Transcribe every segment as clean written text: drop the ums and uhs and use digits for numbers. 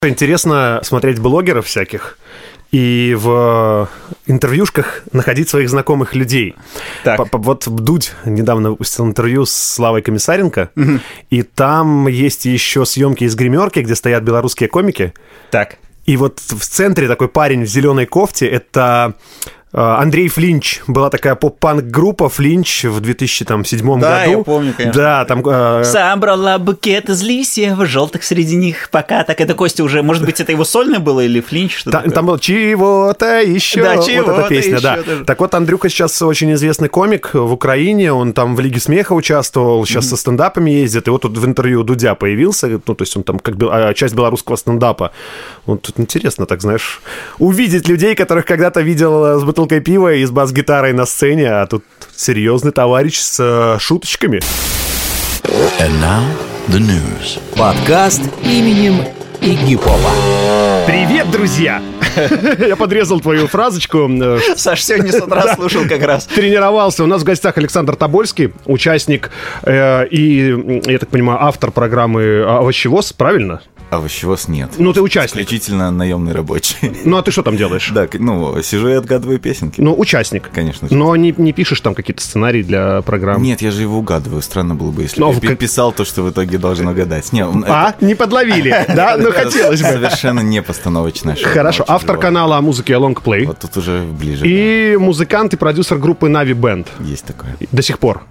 Интересно смотреть блогеров всяких и в интервьюшках находить своих знакомых людей. Вот Дудь недавно выпустил интервью с Славой Комиссаренко, и там есть еще съемки из гримерки, где стоят белорусские комики. Так. И вот в центре такой парень в зеленой кофте, это... Андрей Флинч. Была такая поп-панк-группа Флинч в 2007 году. Да, я помню, конечно. Да, там... Собрала букет из листьев, желтых среди них пока. Так это Костя уже, может быть, это его сольное было или Флинч? Что там было «Чего-то еще». Да, вот эта песня, еще, да. даже. Так вот, Андрюха сейчас очень известный комик в Украине. Он там в Лиге смеха участвовал, сейчас со стендапами ездит. И вот тут в интервью Дудя появился. Ну, то есть он там как бы часть белорусского стендапа. Вот тут интересно, так знаешь, увидеть людей, которых когда-то видел с бутылкой пива и с бас-гитарой на сцене, а тут серьезный товарищ с шуточками. And now the news. Подкаст именем Игги Попа. Привет, друзья! Я подрезал твою фразочку. Саш сегодня с утра слушал как раз. Тренировался. У нас в гостях Александр Тобольский, участник и, я так понимаю, автор программы «Овощевоз», правильно? Овощевоз нет. Ну, ты участник. Исключительно наемный рабочий. Ну, а ты что там делаешь? Да, сижу и отгадываю песенки. Ну, участник. Конечно. Но не пишешь там какие-то сценарии для программ? Нет, я же его угадываю. Странно было бы, если бы я писал то, что в итоге должен угадать. Не подловили, да? Ну, хотелось бы. Совершенно не постановочная шоу. Хорошо. Автор канала о музыке Long Play. Вот тут уже ближе. И музыкант и продюсер группы Navi Band. Есть такое. До сих пор.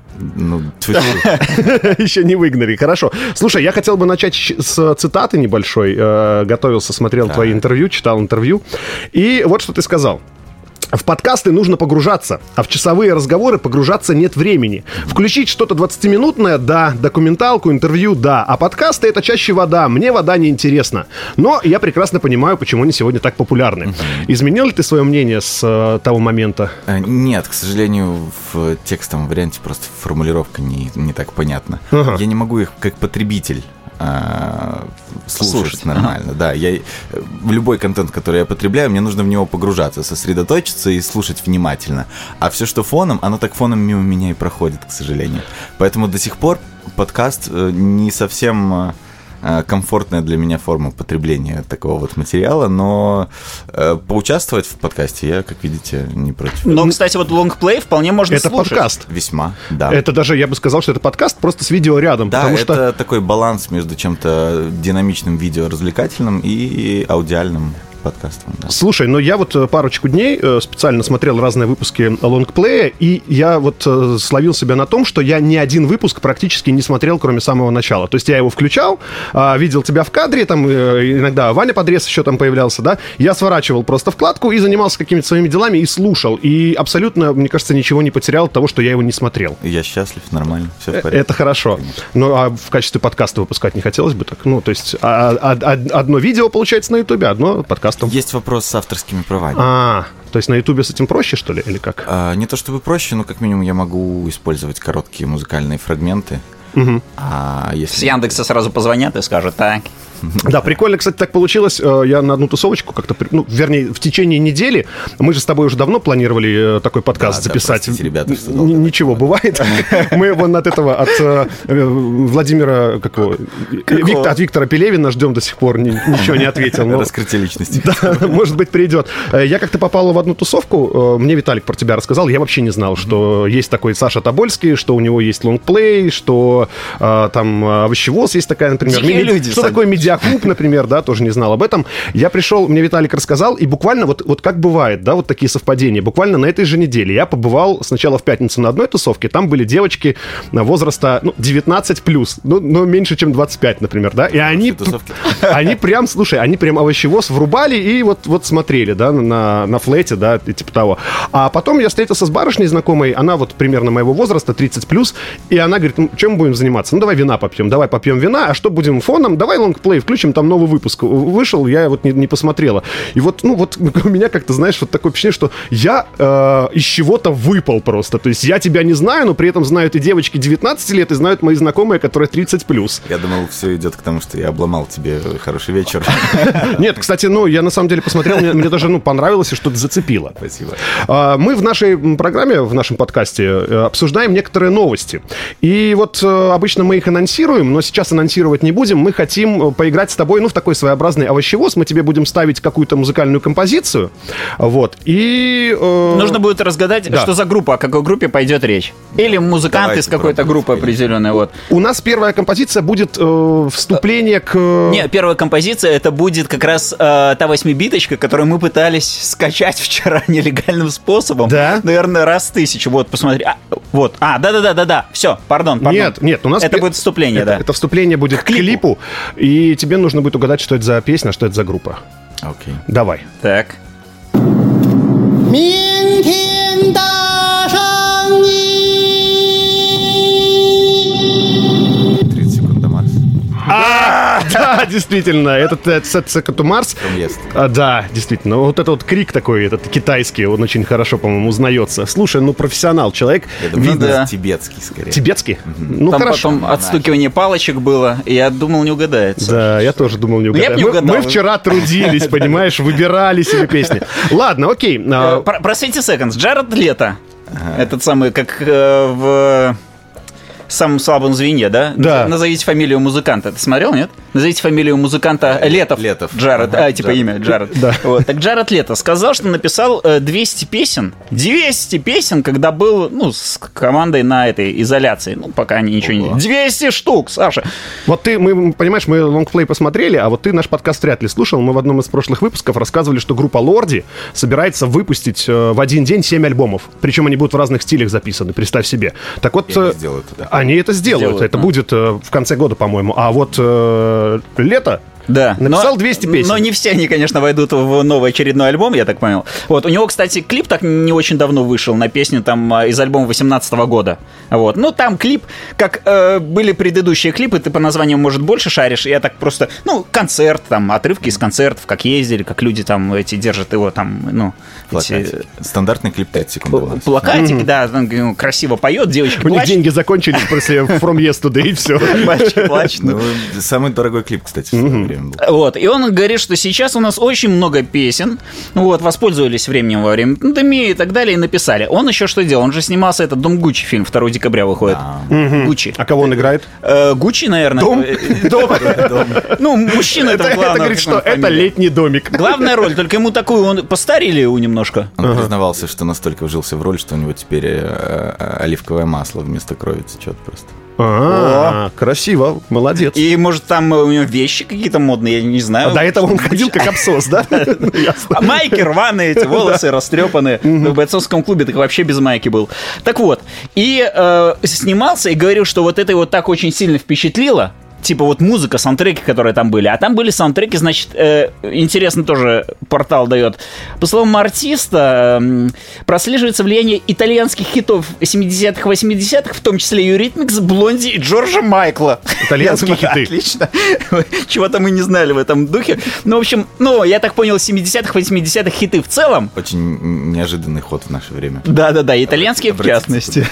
Еще не выгнали. Хорошо. Слушай, я хотел бы начать с цитаты небольшой. Готовился, смотрел твои интервью, читал интервью. И вот что ты сказал. В подкасты нужно погружаться, а в часовые разговоры погружаться нет времени. Включить что-то 20-минутное, да, документалку, интервью, да, а подкасты — это чаще вода, мне вода не интересна. Но я прекрасно понимаю, почему они сегодня так популярны. Изменил ли ты свое мнение с того момента? Нет, к сожалению, в текстовом варианте просто формулировка не так понятна. Я не могу их как потребитель слушать нормально. Да, любой контент, который я потребляю, мне нужно в него погружаться, сосредоточиться и слушать внимательно. А все, что фоном, оно так фоном мимо меня и проходит, к сожалению. Поэтому до сих пор подкаст не совсем комфортная для меня форма потребления такого вот материала, но поучаствовать в подкасте я, как видите, не против. Но, кстати, вот лонгплей вполне можно это слушать. Это подкаст. Весьма, да. Это даже, я бы сказал, что это подкаст просто с видео рядом. Да, потому это что... такой баланс между чем-то динамичным видео, развлекательным и аудиальным подкастом. Да. Слушай, я вот парочку дней специально смотрел разные выпуски лонгплея, и я вот словил себя на том, что я ни один выпуск практически не смотрел, кроме самого начала. То есть я его включал, видел тебя в кадре, там иногда Ваня Подрез еще там появлялся, да, я сворачивал просто вкладку и занимался какими-то своими делами и слушал. И абсолютно, мне кажется, ничего не потерял от того, что я его не смотрел. Я счастлив, нормально, все в порядке. Это хорошо. Конечно. Ну, а в качестве подкаста выпускать не хотелось бы так? Ну, то есть одно видео получается на Ютубе, одно подкаст. Есть вопрос с авторскими правами. То есть на Ютубе с этим проще, что ли, или как? Не то чтобы проще, но как минимум я могу использовать короткие музыкальные фрагменты. А если... С Яндекса сразу позвонят и скажут так. Да, прикольно, кстати, так получилось. Я на одну тусовочку как-то, вернее, в течение недели, мы же с тобой уже давно планировали такой подкаст записать. Да, ребята, что ничего, бывает. Мы вон от Владимира, от Виктора Пелевина ждем до сих пор, ничего не ответил. Раскрытие личности. Да, может быть, придет. Я как-то попал в одну тусовку, мне Виталик про тебя рассказал, я вообще не знал, что есть такой Саша Тобольский, что у него есть лонгплей, что там овощевоз есть такая, например. Что такое медиаклуб, например, да, тоже не знал об этом. Я пришел, мне Виталик рассказал, и буквально вот как бывает, да, вот такие совпадения, буквально на этой же неделе я побывал сначала в пятницу на одной тусовке, там были девочки возраста 19+, но меньше, чем 25, например, да, и они прям, слушай, они прям овощевоз врубали и вот смотрели, да, на флете, да, и типа того. А потом я встретился с барышней знакомой, она вот примерно моего возраста, 30+, и она говорит, чем будем заниматься? Давай вина попьем, давай попьем вина, а что будем фоном? Давай лонгплей включим, там новый выпуск вышел, я вот не посмотрела. И вот у меня как-то, знаешь, вот такое впечатление, что я из чего-то выпал просто. То есть я тебя не знаю, но при этом знают и девочки 19 лет, и знают мои знакомые, которые 30+. Я думал, все идет к тому, что я обломал тебе хороший вечер. Нет, кстати, я на самом деле посмотрел, мне даже понравилось и что-то зацепило. Спасибо. Мы в нашей программе, в нашем подкасте обсуждаем некоторые новости. И вот обычно мы их анонсируем, но сейчас анонсировать не будем. Мы хотим поиграть поиграть с тобой, в такой своеобразный овощевоз. Мы тебе будем ставить какую-то музыкальную композицию, вот, и... Нужно будет разгадать, что за группа, о какой группе пойдет речь. Или музыкант Давайте из какой-то группы определенной, вот. У нас первая композиция будет вступление к... Не, первая композиция, это будет как раз та 8-биточка, которую мы пытались скачать вчера нелегальным способом. Да? Наверное, раз 1000. Вот, посмотри. Да. Все, пардон. Нет, у нас... Это будет вступление, да. Это вступление будет к клипу, и тебе нужно будет угадать, что это за песня, что это за группа. Окей. Давай. Так. 明天搭上你。 30 секунд до Марса. Да, действительно, этот Second to Mars. Да, действительно. Вот это вот крик такой, этот китайский, он очень хорошо, по-моему, узнается. Слушай, профессионал человек. Я думаю, Видно. это тибетский скорее. Тибетский? Ну, Там хорошо. потом отстукивание палочек было, и я думал, не угадается. Да, я тоже думал, не я угадаю. б не угадал. Мы вчера трудились, понимаешь, выбирали себе песни. Ладно, окей. Про 30 Seconds. Джаред Лето. Этот самый, как в самом слабом звене, да? Да. Назовите фамилию музыканта. Ты смотрел, нет? Назовите фамилию музыканта Летов. Джаред. Имя Джаред. Да. Вот. Так Джаред Лето сказал, что написал 200 песен. 200 песен, когда был, с командой на этой изоляции. Пока они ничего не... 200 штук, Саша! Вот мы, понимаешь, мы лонгплей посмотрели, а вот ты наш подкаст вряд ли слушал. Мы в одном из прошлых выпусков рассказывали, что группа Лорди собирается выпустить в один день 7 альбомов. Причем они будут в разных стилях записаны, представь себе. Так вот... Они сделают это. Они это сделают. Это будет в конце года, по-моему. А вот лето... Да. Написал 200 песен. Но не все они, конечно, войдут в новый очередной альбом, я так понял. Вот. У него, кстати, клип так не очень давно вышел на песню там из альбома 2018 года. Вот. Там клип, как были предыдущие клипы, ты по названию, может, больше шаришь. Я так просто, концерт, там, отрывки из концертов, как ездили, как люди там эти держат его там, Плакатик. Стандартный клип 5 секунд. Плакатик, да, красиво поет, девочка У них плачет. деньги закончились после From Yesterday, и все. Мальчик плачет. Самый дорогой клип, кстати, в свое время был. Вот, и он говорит, что сейчас у нас очень много песен, воспользовались временем во время пандемии и так далее, и написали. Он еще что делал? Он же снимался, этот «Дом Гуччи» фильм 2 декабря выходит. Гуччи. А кого он играет? Гуччи, наверное. Дом. Мужчина этого Это главного. говорит, что это летний домик. Главная роль, только ему такую, он постарили его немножко. Он признавался, что настолько вжился в роль, что у него теперь оливковое масло вместо крови течет просто. Красиво, молодец. И, может, там у него вещи какие-то модные, я не знаю. А до этого он ходил как абсос, да? А майки рваные, эти волосы растрепанные. В бойцовском клубе так вообще без майки был. Так вот, и снимался и говорил, что вот это его так очень сильно впечатлило. Типа музыка, саундтреки, которые там были. А там были саундтреки, значит, интересно тоже портал дает. По словам артиста, прослеживается влияние итальянских хитов 70-х, 80-х, в том числе Eurythmics, Блонди и Джорджа Майкла. Итальянские хиты. Отлично. Чего-то мы не знали в этом духе. В общем, я так понял, 70-х, 80-х хиты в целом. Очень неожиданный ход в наше время. Да-да-да, итальянские в частности.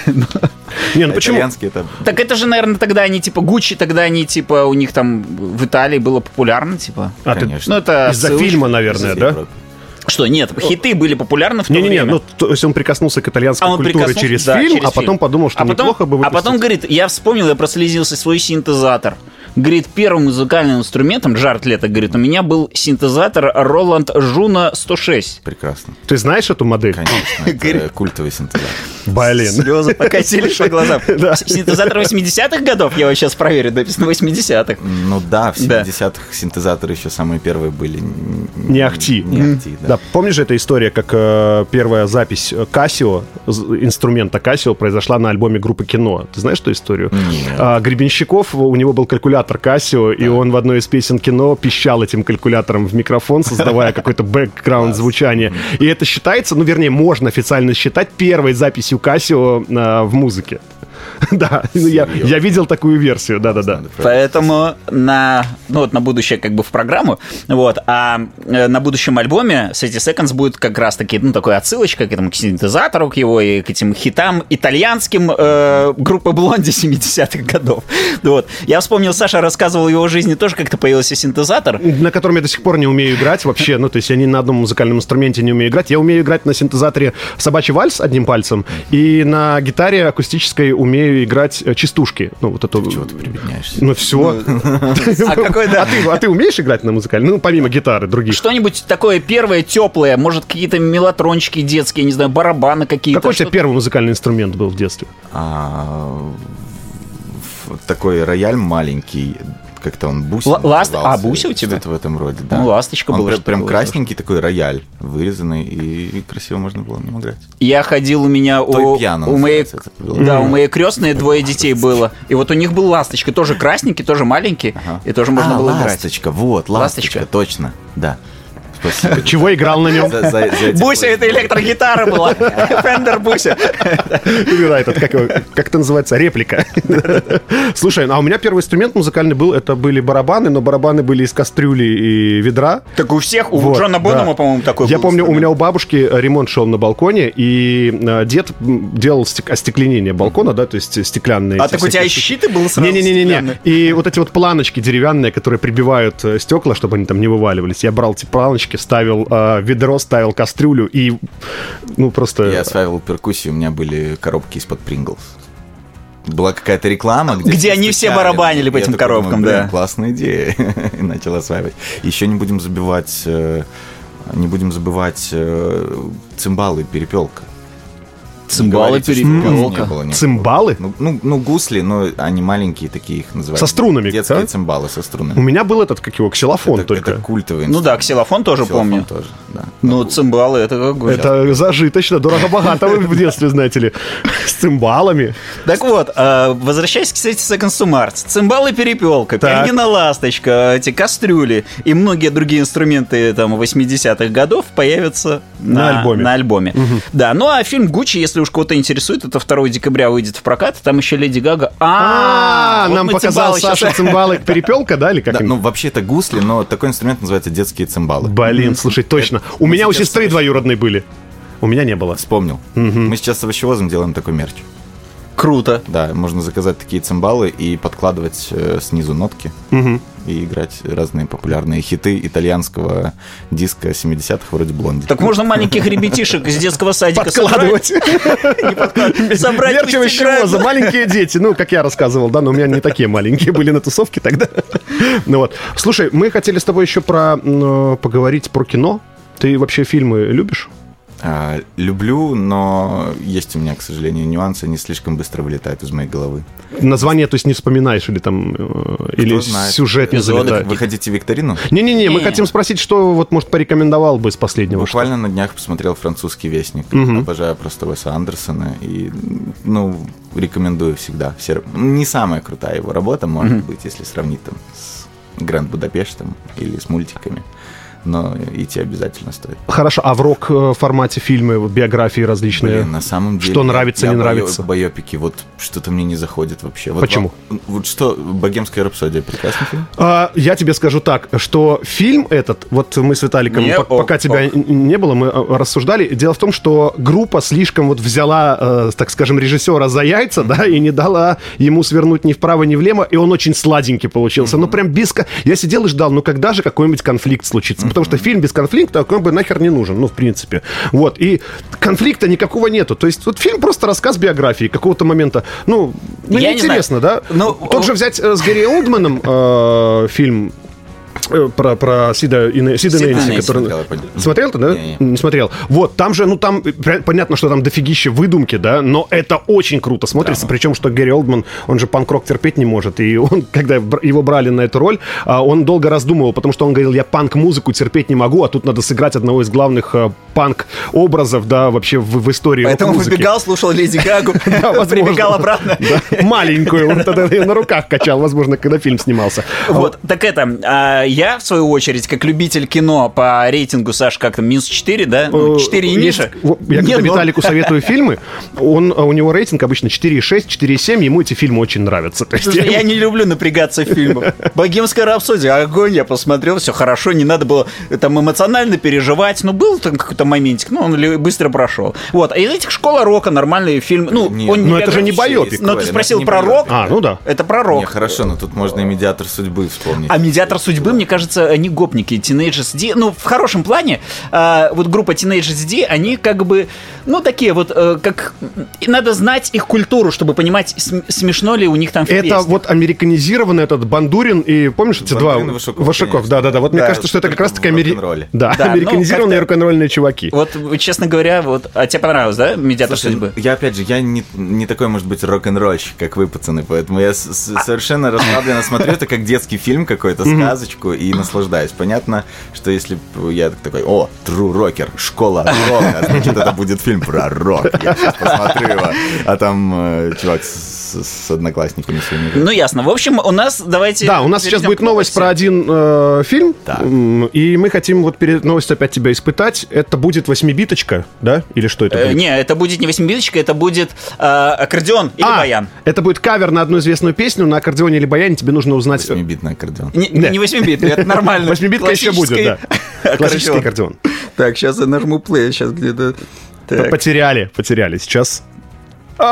Почему? Итальянские это... Так это же, наверное, тогда они, Гуччи, тогда они, у них там в Италии было популярно, Конечно. Это Из-за фильма, наверное, да? Что, нет, хиты были популярны в то время. Не-не-не, то есть он прикоснулся к итальянской культуре через да, фильм, через а потом подумал, что неплохо бы выпустить. А потом, говорит, я вспомнил, я прослезился свой синтезатор. Говорит, первым музыкальным инструментом, Джаред Лето, говорит, у меня был синтезатор Roland Juno 106. Прекрасно. Ты знаешь эту модель? Конечно, это культовый синтезатор. Блин. Слезы покатились по глазам. Синтезатор 80-х годов, я вот сейчас проверю, написано 80-х. В 70-х синтезаторы еще самые первые были. Не ахти. Да, помнишь эту историю, как первая запись Casio, инструмента Casio, произошла на альбоме группы Кино? Ты знаешь эту историю? Нет. Гребенщиков, у него был калькулятор Casio, и он в одной из песен Кино пищал этим калькулятором в микрофон, создавая какой-то бэкграунд звучания. И это считается, можно официально считать первой записью Casio в музыке. Да, я видел такую версию, да-да-да. Поэтому на будущее в программу, а на будущем альбоме 30 Seconds будет как раз-таки, такой отсылочка к этому, к синтезатору, к его и к этим хитам итальянским группы Блонди 70-х годов. Я вспомнил, Саша рассказывал, в его жизни тоже как-то появился синтезатор. На котором я до сих пор не умею играть вообще, то есть я ни на одном музыкальном инструменте не умею играть. Я умею играть на синтезаторе собачий вальс одним пальцем, и на гитаре акустической умею умею играть частушки. Ну, вот это... Чего ты прибедняешься? Ну, все. А какой, да? А ты умеешь играть на музыкальной? Ну, помимо гитары, других. Что-нибудь такое первое, теплое, может, какие-то мелатрончики детские, не знаю, барабаны какие-то. Какой у тебя первый музыкальный инструмент был в детстве? Такой рояль маленький, как-то он Буся. Буся у тебя? Что-то в этом роде, да. Ну, ласточка была. Прям красненький такой рояль, вырезанный, и красиво можно было на нем играть. Я ходил, у меня у моей крестной 2 детей было, и вот у них был ласточка, тоже красненький, тоже маленький, и тоже можно было играть. Ласточка, вот, ласточка, точно, да. Спасибо. Чего играл на нем? Буся, это электрогитара была. Фендер Буся. Как это называется? Реплика. Слушай, а у меня первый инструмент музыкальный был, это были барабаны, но барабаны были из кастрюли и ведра. Так у всех, у Джона Бонема, по-моему, такой был. Я помню, у меня у бабушки ремонт шел на балконе, и дед делал остекленение балкона, да, то есть стеклянные. А так у тебя щиты были сразу? Не-не-не. И вот эти вот планочки деревянные, которые прибивают стекла, чтобы они там не вываливались. Я брал эти планочки, ставил ведро, ставил кастрюлю и, ну, просто... Я осваивал перкуссию, у меня были коробки из-под Принглс. Была какая-то реклама, где они все барабанили по этим коробкам, да. Классная идея. И начал осваивать. Еще не будем забывать цимбалы, перепелка. Цимбалы, перепелка. Цимбалы? Ну, гусли, но они маленькие такие, их называют. Со струнами, детские цимбалы со струнами. У меня был этот, ксилофон только. Это культовый инструмент. Ну да, ксилофон тоже помню. Тоже, да. Ну, цимбалы, это какой? Это зажиточно, дорого-богато вы в детстве, знаете ли, с цимбалами. Так вот, возвращаясь к City Seconds to Mars. Цимбалы, перепелка, пианино, ласточка, эти кастрюли и многие другие инструменты там 80-х годов появятся на альбоме. Угу. Да, ну а фильм «Гуччи», если уж кого-то интересует, это 2 декабря выйдет в прокат, там еще Леди Гага. Нам показал Саша цимбалы перепелка, да, или как? Ну, вообще это гусли, но такой инструмент называется детские цимбалы. Блин, слушай, точно. У меня у сестры двоюродные были. У меня не было. Вспомнил. Мы сейчас с овощевозом делаем такой мерч. Круто. Да, можно заказать такие цимбалы и подкладывать снизу нотки и играть разные популярные хиты итальянского диска 70-х, вроде «Блонди». Так можно маленьких ребятишек из детского садика подкладывать. Мерч овощевоза, маленькие дети. Ну, как я рассказывал, да, но у меня не такие маленькие были на тусовке тогда. Ну вот. Слушай, мы хотели с тобой еще поговорить про кино. Ты вообще фильмы любишь? Люблю, но есть у меня, к сожалению, нюансы, они слишком быстро вылетают из моей головы. Название, то есть, не вспоминаешь или там или сюжет не залетает? Вы хотите викторину? Не-не-не, мы хотим спросить, что вот, может, порекомендовал бы из последнего. Буквально на днях посмотрел «Французский вестник». Обожаю просто Уэса Андерсона и, рекомендую всегда. Не самая крутая его работа, может быть, если сравнить там с «Гранд Будапештом» или с мультиками. Но идти обязательно стоит. Хорошо, а в рок-формате фильмы, биографии различные? Блин, на самом деле... Что нравится, не нравится? Байопики, вот что-то мне не заходит вообще. Вот почему? Вот что, «Богемская рапсодия» прекрасный фильм? Я тебе скажу так, что фильм этот, вот мы с Виталиком, пока тебя не было, мы рассуждали. Дело в том, что группа слишком вот взяла, так скажем, режиссера за яйца, да, и не дала ему свернуть ни вправо, ни влево, и он очень сладенький получился. Ну, прям Я сидел и ждал, когда же какой-нибудь конфликт случится? Потому что фильм без конфликта, он бы нахер не нужен, в принципе. Вот, и конфликта никакого нету. То есть, вот фильм просто рассказ биографии какого-то момента. Неинтересно, да? Тот же взять с Гэри Олдманом фильм про Сида и Нэнси, который... Смотрел ты, да? Не смотрел. Вот, там же, там понятно, что там дофигища выдумки, да, но это очень круто смотрится, причем, что Гэри Олдман, он же панк-рок терпеть не может, и он, когда его брали на эту роль, он долго раздумывал, потому что он говорил, я панк-музыку терпеть не могу, а тут надо сыграть одного из главных панк-образов, да, вообще в истории рок-музыки. Поэтому выбегал, слушал Леди Гагу, прибегал обратно. Маленькую, он тогда ее на руках качал, возможно, когда фильм снимался. Вот, так я, в свою очередь, как любитель кино по рейтингу, Саш, как там, -4, да? 4 и ниже? Я когда Виталику советую фильмы, у него рейтинг обычно 4,6, 4,7, ему эти фильмы очень нравятся. Слушай, я не люблю напрягаться в фильмах. «Богемская рапсодия», огонь, я посмотрел, все хорошо, не надо было там эмоционально переживать, но был там какой-то моментик, ну, он быстро прошел. Вот, а из этих «Школа рока» нормальный фильм, ну, Нет, он но это же не байопик. Но ты спросил не про байопик. рок, Ну да. это про рок. Не, хорошо, но тут можно и «Медиатор судьбы» вспомнить. А «Медиатор судьбы», мне кажется, они гопники, Teenagers D. Ну, в хорошем плане, вот группа Teenagers D, они как бы, ну, такие вот, как... Надо знать их культуру, чтобы понимать, смешно ли у них там в Это песнях. вот американизированный этот Бандурин и, помнишь, эти два... Бандурин и Вашаков, Вашаков, конечно. да-да-да. Вот мне Да, кажется, что это как раз-таки рок-н-ролле. Да, Да, ну, американизированные как-то- рок-н-ролльные чуваки. Вот, честно говоря, вот... А тебе понравилось, да, «Медиатор Слушай, судьбы»? я опять же, я не такой, может быть, рок-н-ролльщик, как вы, пацаны, поэтому я совершенно расслабленно смотрю это как детский фильм какой-то, сказочку, и наслаждаюсь. Понятно, что если б я такой, о, True Rocker, школа рока, значит, это будет фильм про рок. Я сейчас посмотрю его, а там чувак с одноклассниками своими. Ну, ясно. В общем, у нас, давайте... Да, у нас сейчас перейдем будет к новость новости. про один фильм, Так. И мы хотим вот перед новостью опять тебя испытать. Это будет 8-биточка, да? Или что это будет? Не, это будет не 8-биточка, это будет аккордеон или баян. Это будет кавер на одну известную песню, на аккордеоне или баяне тебе нужно узнать... 8-битный аккордеон. Не 8-битный, это нормально. 8-битка еще будет, да. Классический аккордеон. Так, сейчас я нажму плей, сейчас где-то... Так. Потеряли. Сейчас. Оп.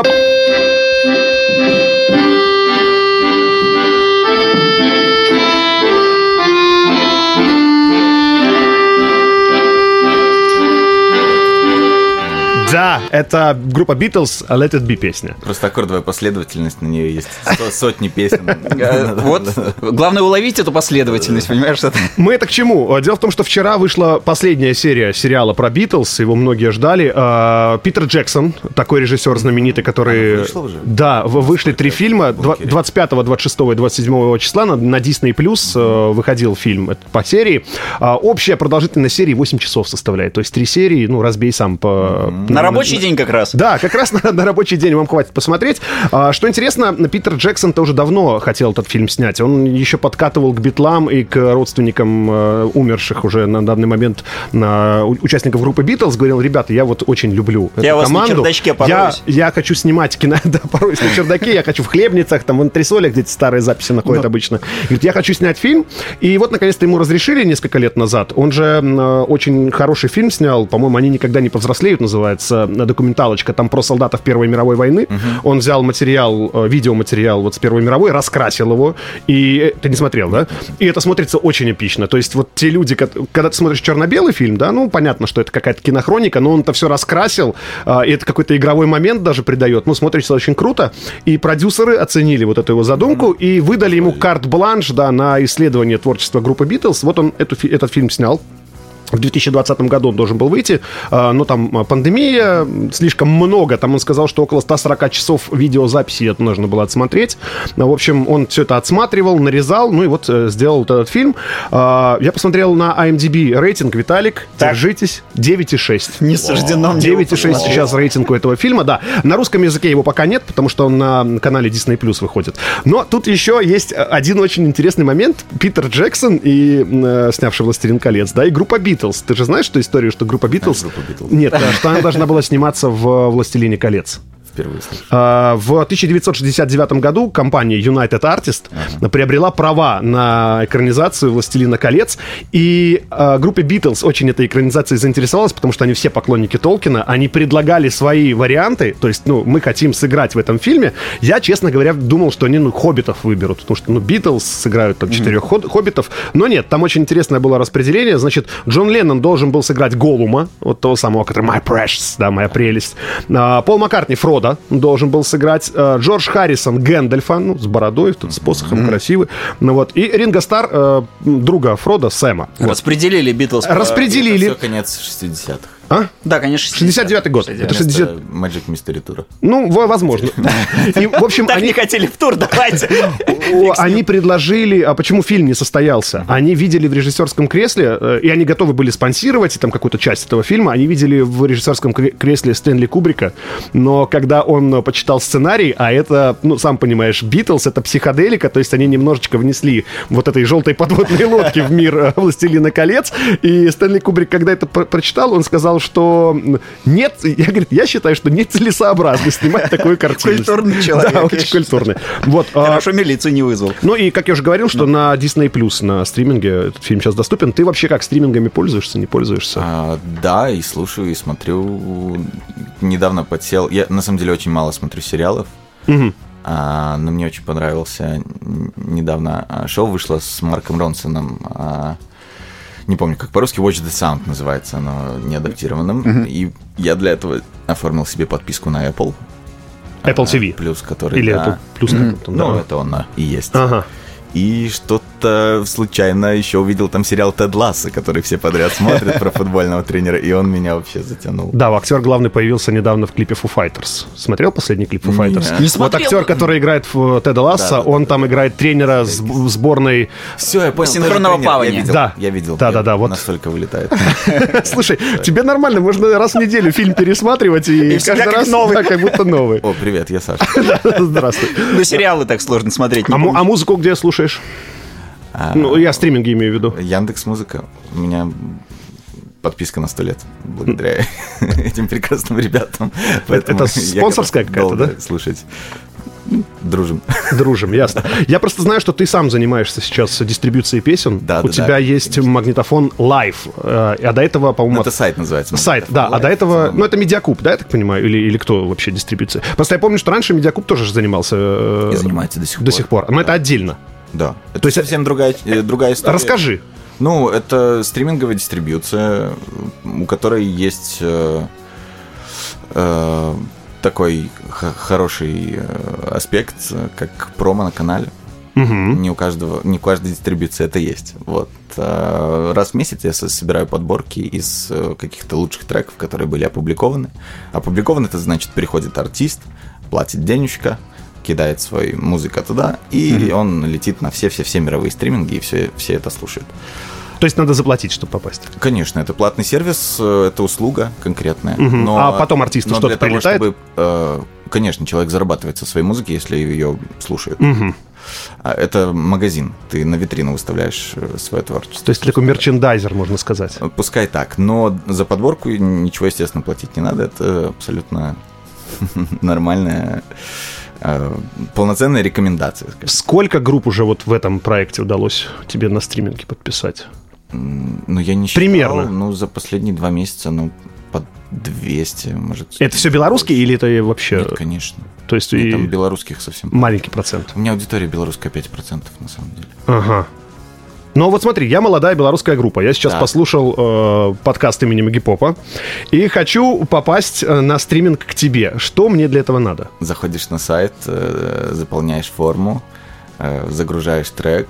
Да, это группа Beatles, Let It Be песня. Просто аккордовая последовательность, на нее есть сотни песен. Вот, главное уловить эту последовательность, понимаешь? Это... Мы это к чему? Дело в том, что вчера вышла последняя серия сериала про Битлз, его многие ждали. Питер Джексон, такой режиссер знаменитый, который... Вышло уже? Да, вышли 3 фильма. 25, 26 и 27 числа на Disney Plus выходил фильм по серии. Общая продолжительность серии 8 часов составляет. То есть 3 серии, ну, разбей сам по... На рабочий день как раз. Да, как раз на рабочий день вам хватит посмотреть. Что интересно, Питер Джексон-то уже давно хотел этот фильм снять. Он еще подкатывал к Битлам и к родственникам умерших уже на данный момент участников группы Битлз. Говорил, ребята, я вот очень люблю Я эту вас на команду. чердачке пороюсь. Я хочу снимать кино, да, пороюсь на чердаке, я хочу в Хлебницах, там в антресолях, где старые записи находят обычно. Говорит, я хочу снять фильм. И вот, наконец-то, ему разрешили несколько лет назад. Он же очень хороший фильм снял, по-моему, «Они никогда не повзрослеют» называется, документалочка, там про солдатов Первой мировой войны. Он взял видеоматериал вот с Первой мировой, раскрасил его, и ты не смотрел, да? И это смотрится очень эпично. То есть вот те люди, когда ты смотришь черно-белый фильм, да, ну, понятно, что это какая-то кинохроника, но он это все раскрасил, и это какой-то игровой момент даже придает. Ну, смотрится очень круто. И продюсеры оценили вот эту его задумку и выдали ему карт-бланш, да, на исследование творчества группы Битлз. Вот он этот фильм снял. В 2020 году он должен был выйти, но там пандемия, слишком много. Там он сказал, что около 140 часов видеозаписи это нужно было отсмотреть. В общем, он все это отсматривал, нарезал, ну и вот сделал вот этот фильм. Я посмотрел на IMDb рейтинг, Виталик, Так. держитесь, 9,6. Не суждено мне. 9,6 сейчас рейтинг у этого фильма, да. На русском языке его пока нет, потому что он на канале Disney Plus выходит. Но тут еще есть один очень интересный момент. Питер Джексон, снявший «Властелин колец», да, и группа Битлз. Ты же знаешь эту историю, что группа Битлз... Группа Beatles. Нет, что она должна была сниматься в «Властелине колец». Впервые слышу. В 1969 году компания United Artists приобрела права на экранизацию «Властелина колец», и группе Beatles очень этой экранизацией заинтересовалась, потому что они все поклонники Толкина, они предлагали свои варианты, то есть, ну, мы хотим сыграть в этом фильме. Я, честно говоря, думал, что они, хоббитов выберут, потому что, Beatles сыграют там 4 хоббитов, но нет, там очень интересное было распределение, значит, Джон Леннон должен был сыграть Голума, вот того самого, который «My Precious», да, «Моя прелесть», Пол Маккартни Фродо должен был сыграть, Джордж Харрисон Гэндальфа, с бородой, тут с посохом, красивый, и Ринго Стар, друга Фродо, Сэма. Вот. Распределили Битлз. Распределили. Это все конец 60-х. Да, конечно. 69-й год. Это 60... Magic Mystery Tour. Ну, возможно. И, в общем, Так не хотели в тур, давайте. они предложили, а почему фильм не состоялся? Они видели в режиссерском кресле, и они готовы были спонсировать там какую-то часть этого фильма, они видели в режиссерском кресле Стэнли Кубрика, но когда он почитал сценарий, а это, сам понимаешь, Битлз, это психоделика, то есть они немножечко внесли вот этой желтой подводной лодки в мир «Властелина колец», и Стэнли Кубрик, когда это прочитал, он сказал, сказал, что нет, я считаю, что нецелесообразно снимать такую картину. Культурный человек. Да, очень культурный. Вот. Хорошо, милицию не вызвал. Ну и, как я уже говорил, что на Disney Plus, на стриминге этот фильм сейчас доступен. Ты вообще как, стримингами пользуешься, не пользуешься? Да, и слушаю, и смотрю. Недавно подсел. Я, на самом деле, очень мало смотрю сериалов. Угу. Но мне очень понравился недавно шоу, вышло с Марком Ронсоном. Не помню, как по-русски, Watch the Sound называется, оно не адаптированным. И я для этого оформил себе подписку на Apple. Apple TV. Плюс, который... Или да, Apple Plus. Ну, это он и есть. Ага. И что-то случайно еще увидел там сериал «Тед Лассо», который все подряд смотрят, про футбольного тренера, и он меня вообще затянул. Да, актер главный появился недавно в клипе Foo Fighters. Смотрел последний клип Foo Fighters? Не Вот актер, который играет в Теда Лассо, он там играет тренера сборной... Все, я понял. Синхронного плавания. Да. Я видел. Да, вот. Настолько вылетает. Слушай, тебе нормально, можно раз в неделю фильм пересматривать, и каждый раз как будто новый. О, привет, я Саша. Здравствуй. Ну, сериалы так сложно смотреть. А музыку где слушаешь? Ну, я стриминги имею в виду. Яндекс.Музыка. У меня подписка на 100 лет, благодаря этим прекрасным ребятам. Это спонсорская какая-то, да? Слушать. Дружим. Дружим, ясно. Я просто знаю, что ты сам занимаешься сейчас дистрибьюцией песен. Да, У тебя есть конечно. Магнитофон Live. А до этого, по-моему... Это сайт называется. Сайт, да. А до этого... Ну, это Медиакуб, да, я так понимаю? Или кто вообще дистрибьюция? Просто я помню, что раньше Медиакуб тоже занимался... И занимается до сих пор. До сих пор. Но это отдельно. Да. Это совсем другая история. Расскажи. Ну, это стриминговая дистрибьюция, у которой есть такой хороший аспект, как промо на канале. Угу. Не у каждой дистрибьюции это есть. Вот. Раз в месяц я собираю подборки из каких-то лучших треков, которые были опубликованы. Опубликован это значит, приходит артист, платит денежка, кидает свою музыку туда, и он летит на все мировые стриминги, и все это слушают. То есть надо заплатить, чтобы попасть? Конечно, это платный сервис, это услуга конкретная. А потом артисту что-то прилетает? Чтобы, конечно, человек зарабатывает со своей музыки, если ее слушают. Это магазин, ты на витрину выставляешь свое творчество. То есть такой мерчендайзер, можно сказать. Пускай так, но за подборку ничего, естественно, платить не надо, это абсолютно нормальная... полноценная рекомендация. Сколько групп уже вот в этом проекте удалось тебе на стриминге подписать? Ну, я не считал. Примерно. Ну, за последние 2 месяца, под 200, может. Это все белорусские или это вообще? Нет, конечно. То есть и там белорусских совсем. Маленький процент. У меня аудитория белорусская 5%, на самом деле. Ага. Ну вот смотри, я молодая белорусская группа. Я сейчас послушал подкаст именем Игги Попа и хочу попасть на стриминг к тебе. Что мне для этого надо? Заходишь на сайт, заполняешь форму, загружаешь трек,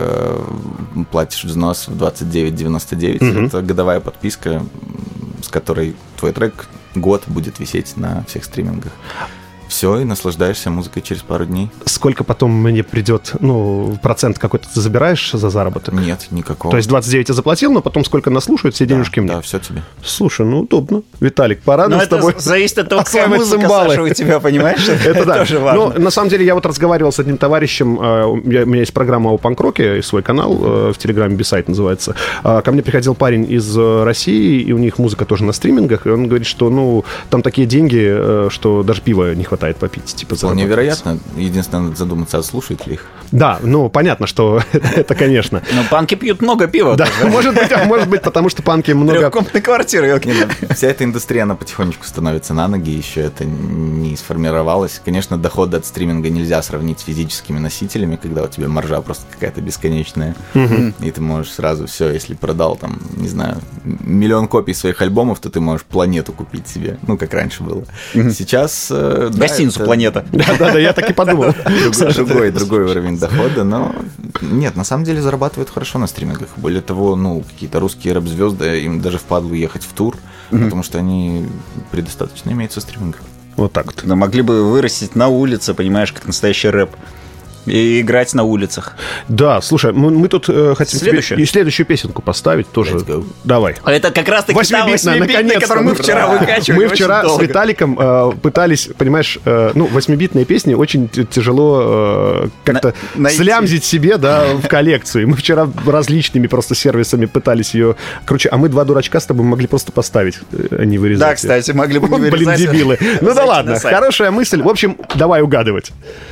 платишь взнос в 29,99. Это годовая подписка, с которой твой трек год будет висеть на всех стримингах. Все, и наслаждаешься музыкой через пару дней. Сколько потом мне придет, процент какой-то ты забираешь за заработок? Нет, никакого. То есть 29 я заплатил, но потом сколько наслушают, все денежки мне? Да, все тебе. Слушай, удобно. Виталик, пора нам с тобой... это зависит от того, какая музыка, Саша, у тебя, понимаешь? Это да. тоже важно. Но на самом деле я вот разговаривал с одним товарищем, у меня есть программа о панк-роке, свой канал в Телеграме, B-сайт называется. Ко мне приходил парень из России, и у них музыка тоже на стримингах, и он говорит, что там такие деньги, что даже пива не хватает попить. Типа, вполне вероятно. Единственное, надо задуматься, слушают ли их. Да, понятно, что это, конечно. Но панки пьют много пива. Да, может быть, потому что панки много... Трехкомнатная квартира. Вся эта индустрия, она потихонечку становится на ноги, еще это не сформировалось. Конечно, доходы от стриминга нельзя сравнить с физическими носителями, когда у тебя маржа просто какая-то бесконечная. И ты можешь сразу все, если продал там, не знаю, 1 миллион копий своих альбомов, то ты можешь планету купить себе. Как раньше было. Сейчас... Гостиницу «Планета». Да, я так и подумал. Другой уровень дохода, но нет, на самом деле зарабатывают хорошо на стримингах. Более того, какие-то русские рэп-звезды, им даже впадло ехать в тур, потому что они предостаточно имеются в стримингах. Вот так вот. Но могли бы вырастить на улице, понимаешь, как настоящий рэп. и играть на улицах. Да, слушай, мы тут хотим тебе и следующую песенку поставить тоже. Давай. Это как раз таки та 8-битная, которую мы вчера выкачивали. Мы вчера с Виталиком пытались, понимаешь, 8-битные песни очень тяжело как-то слямзить себе, да, в коллекцию. Мы вчера различными просто сервисами пытались ее... Короче, а мы два дурачка с тобой могли просто поставить, а не вырезать. Да, кстати, могли бы не Блин, вырезать. дебилы. Ну да ладно, хорошая мысль. В общем, давай угадывать.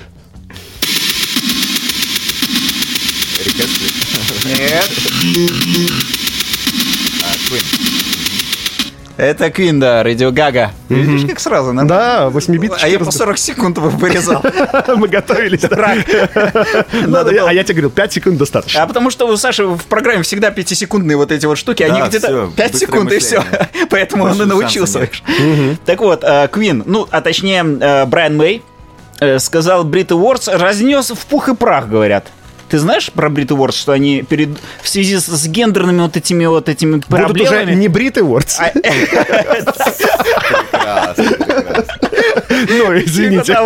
Нет. Queen. Это Queen, да, Radio Gaga. Видишь, как сразу? Да, 8-биточки. А я по 40 секунд вырезал. Мы готовились. А я тебе говорил, 5 секунд достаточно. А потому что у Саши в программе всегда 5-секундные вот эти вот штуки, они где-то 5 секунд и все. Поэтому он и научился. Так вот, Queen, ну, а точнее, Брайан Мэй сказал Brit Awards, разнес в пух и прах, говорят. Ты знаешь про Brit Awards, что они в связи с гендерными вот этими проблемами... Будут уже не Brit Awards. Ну, извините.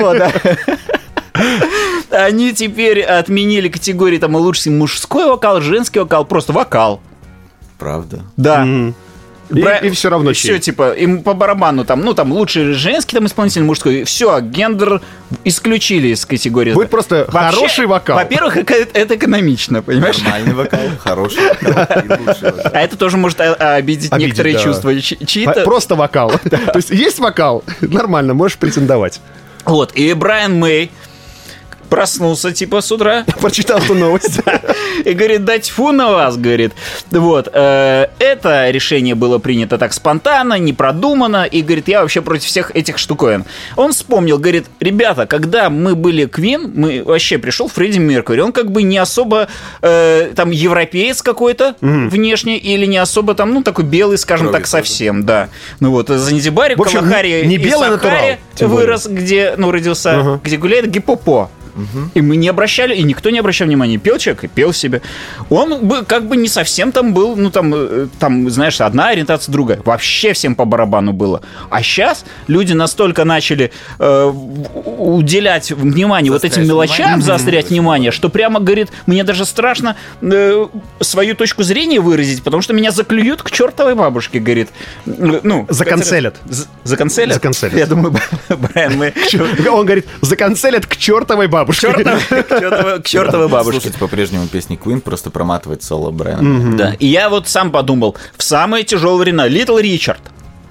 Они теперь отменили категории там лучший мужской вокал, женский вокал, просто вокал. Правда? Да. И все равно все, типа, им по барабану, там, ну, там, лучший женский там исполнитель, мужской, все, гендер исключили из категории. Будет просто вообще, хороший вокал. Во-первых, это экономично, понимаешь? Нормальный вокал, хороший вокал и лучший вокал. А это тоже может обидеть некоторые чувства. Просто вокал. То есть есть вокал, нормально, можешь претендовать. Вот, и Брайан Мэй проснулся, типа, с утра. Прочитал эту новость. И говорит, да тьфу на вас, говорит. Вот, это решение было принято так спонтанно, не продумано, и, говорит, я вообще против всех этих штуковин. Он вспомнил, говорит, ребята, когда мы были Queen, мы вообще пришел Фредди Меркьюри, он как бы не особо там европеец какой-то внешне, или не особо там, ну, такой белый, скажем так, совсем, да. Ну вот, Занзибаре, Калахари не белый натурал, вырос, где, ну, родился, где гуляет Гиппопо. И мы не обращали, и никто не обращал внимания. Пел человек и пел себе. Он бы как бы не совсем там был, ну там, знаешь, одна ориентация, другая. Вообще всем по барабану было. А сейчас люди настолько начали уделять внимание вот этим мелочам, заострять внимание, что прямо, говорит, мне даже страшно свою точку зрения выразить, потому что меня заклюют к чертовой бабушке, говорит. Ну, заканцелят. Заканцелят? Заканцелят. Я думаю, Брайан Мэй... Он говорит, заканцелят к чертовой бабушке. К чертовой бабушке. Слушать по-прежнему песни Queen, просто проматывать соло Брайана. Да, и я вот сам подумал, в самые тяжелые времена, Литл Ричард.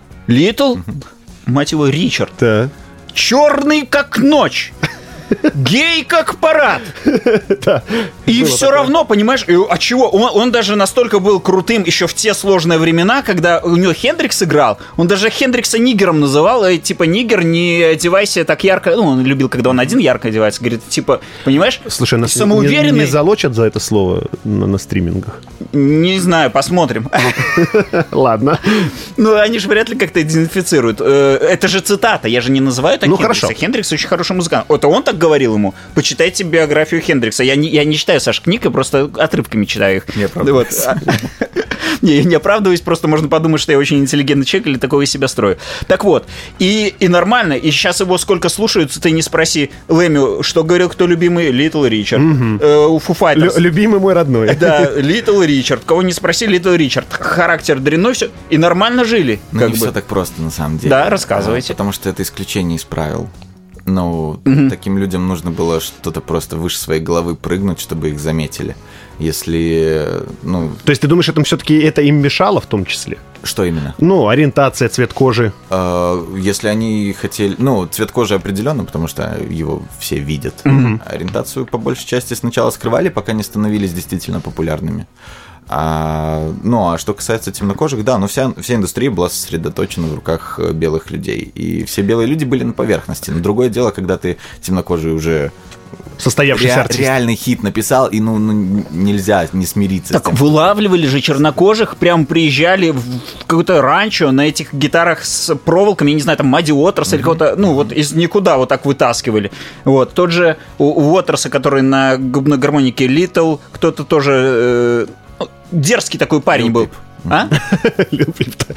Мать его, Ричард. Да. Черный как ночь. Гей как парад. Да, и все равно, понимаешь, а чего? Он даже настолько был крутым еще в те сложные времена, когда у него Хендрикс играл. Он даже Хендрикса нигером называл. Типа, нигер, не одевайся так ярко. Ну, он любил, когда он один ярко одевается. Говорит, типа, понимаешь? Слушай, нас самоуверенный... не залочат за это слово на стримингах? Не знаю, посмотрим. Ладно. Ну, они же вряд ли как-то идентифицируют. Это же цитата, я же не называю так Хендрикса. Хорошо. Хендрикс очень хороший музыкант. Это он так говорил ему. Почитайте биографию Хендрикса. Я не читаю, Саш, книг, я просто отрывками читаю их. Не оправдываюсь. Не, не оправдываюсь, просто можно подумать, что я очень интеллигентный человек или такого из себя строю. Так вот, и нормально, и сейчас его сколько слушаются, ты не спроси Лэмми, что говорил, кто любимый? Литл Ричард. У Foo Fighters. Любимый мой родной. Да, Литл Ричард. Кого не спроси, Литл Ричард. Характер дрянной, все. И нормально жили. Ну, не все так просто, на самом деле. Да, рассказывайте. Потому что это исключение из правил. Ну, таким людям нужно было что-то просто выше своей головы прыгнуть, чтобы их заметили. Если, ну... То есть ты думаешь, все-таки это им мешало в том числе? Что именно? Ну, ориентация, цвет кожи. Если они хотели... Ну, цвет кожи определенно, потому что его все видят. Ориентацию по большей части сначала скрывали, пока не становились действительно популярными. Ну, а что касается темнокожих, да, но вся индустрия была сосредоточена в руках белых людей. И все белые люди были на поверхности. Но другое дело, когда ты темнокожий уже... Состоявшийся артист. Реальный хит написал, и ну нельзя не смириться так, с тем. Вылавливали же чернокожих, прям приезжали в какое-то ранчо на этих гитарах с проволоками, я не знаю, там Мадди Уотерс или кого-то, ну вот из никуда вот так вытаскивали. Вот, тот же у Уотерса, который на губной гармонике Литл, кто-то тоже... дерзкий такой парень был. А? Lil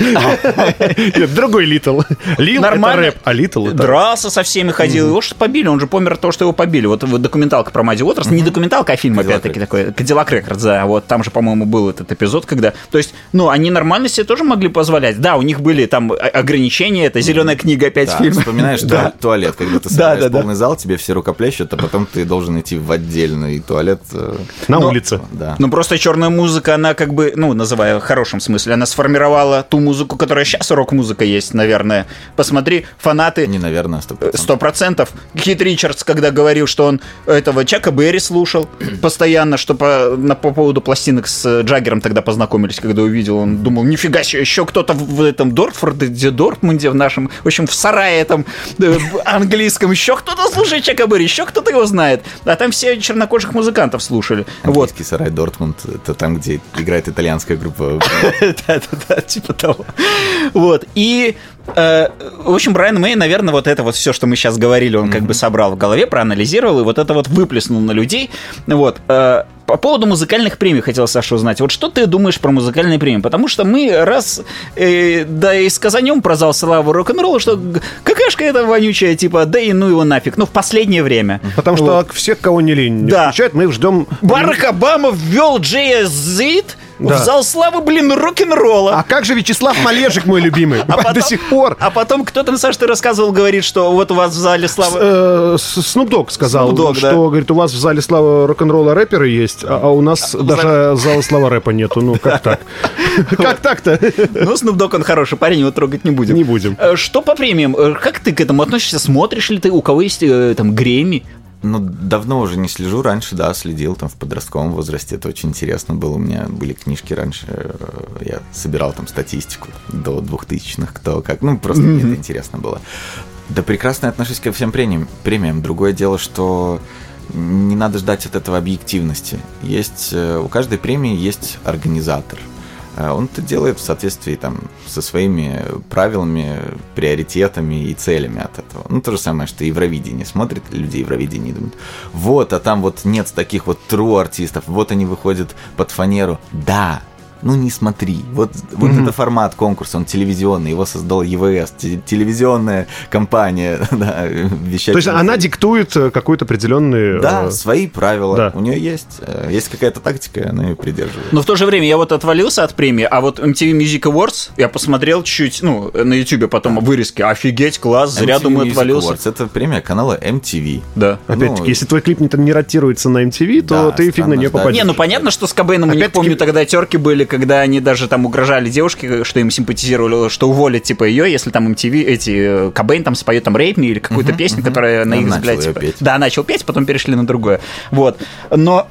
Peep. Нет, другой Литл. Лил — это рэп, а Литл — это... Дрался со всеми ходил. Его что побили, он же помер от того, что его побили. Вот документалка про Мадди Уотерс. Не документалка, а фильм, опять-таки, такой. Кадиллак Рекордс, да. Вот там же, по-моему, был этот эпизод, когда... То есть, ну, они нормально себе тоже могли позволять. Да, у них были там ограничения. Это «Зеленая книга», опять фильм. Вспоминаешь туалет, когда ты собираешь полный зал, тебе все рукоплещут, а потом ты должен идти в отдельный туалет. На улице. Да. Ну, просто черная музыка, она как бы, ну, называя в хорошем смысле, она сформировала ту музыку, которая сейчас рок-музыка есть, наверное. Посмотри, фанаты... Не, наверное, 100%. 100%. Кит Ричардс, когда говорил, что он этого Чака Берри слушал постоянно, что по поводу пластинок с Джаггером тогда познакомились, когда увидел, он думал, нифига себе, еще кто-то в этом Дортмунде, в нашем, в общем, в сарае этом английском, еще кто-то слушает Чака Берри, еще кто-то его знает. А там все чернокожих музыкантов слушали. Английский сарай Дортмунд, это там, где играет итальянская группа. Да, типа того. Вот. И, в общем, Брайан Мэй, наверное, вот это вот все, что мы сейчас говорили, он как бы собрал в голове, проанализировал, и вот это вот выплеснул на людей. Вот. По поводу музыкальных премий хотел, Саша, узнать. Вот что ты думаешь про музыкальные премии? Потому что мы раз, да и сказанем про зал славы рок-н-ролла, что какашка это вонючая, типа, да и ну его нафиг. Ну, в последнее время. Потому что всех, кого не лень, не включают, мы их ждем. Барак Обама ввел Джея Зид в зал славы, блин, рок-н-ролла. А как же Вячеслав Малежик, мой любимый? До сих пор. А потом кто-то, Саша, ты рассказывал, говорит, что вот у вас в зале славы... Снуп Дог сказал, Snoop Dogg, что, говорит, у вас в зале славы рок-н-ролла рэперы есть, а у нас даже зала славы рэпа нету. Ну, как так? Как так-то? Ну, Snoop Dogg, он хороший парень, его трогать не будем. Не будем. Что по премиям? Как ты к этому относишься? Смотришь ли ты, у кого есть там Грэмми? Ну, давно уже не слежу. Раньше, да, следил там в подростковом возрасте. Это очень интересно было. У меня были книжки раньше. Я собирал там статистику до 2000-х, кто как. Ну, просто мне это интересно было. Да прекрасно отношусь ко всем премиям. Другое дело, что не надо ждать от этого объективности. Есть, у каждой премии есть организатор. Он это делает в соответствии там, со своими правилами, приоритетами и целями от этого. Ну, то же самое, что Евровидение. Смотрят люди Евровидение и думают, вот, а там вот нет таких вот true артистов, вот они выходят под фанеру. Да, ну не смотри. Вот это формат конкурса, он телевизионный, его создала ЕВС, телевизионная компания. Да, то есть она диктует какой-то определенный... Да, свои правила. Да. У нее есть какая-то тактика, она ее придерживает. Но в то же время я вот отвалился от премии, а вот MTV Music Awards я посмотрел чуть-чуть, ну, на YouTube потом вырезки. Офигеть, класс, зря, думаю, отвалился. Awards, это премия канала MTV. Да. Опять-таки, если твой клип не ротируется на MTV, то да, ты фиг на нее попадешь. Не, ну понятно, что с Кобейном у них, помню, тогда терки были, когда они даже там угрожали девушке, что им симпатизировали, что уволят, типа, ее, если там MTV, Кобейн там споет там «Rape Me» или какую-то песню, которая на их взгляд... Типа, да, начал петь, потом перешли на другое. Вот. Но,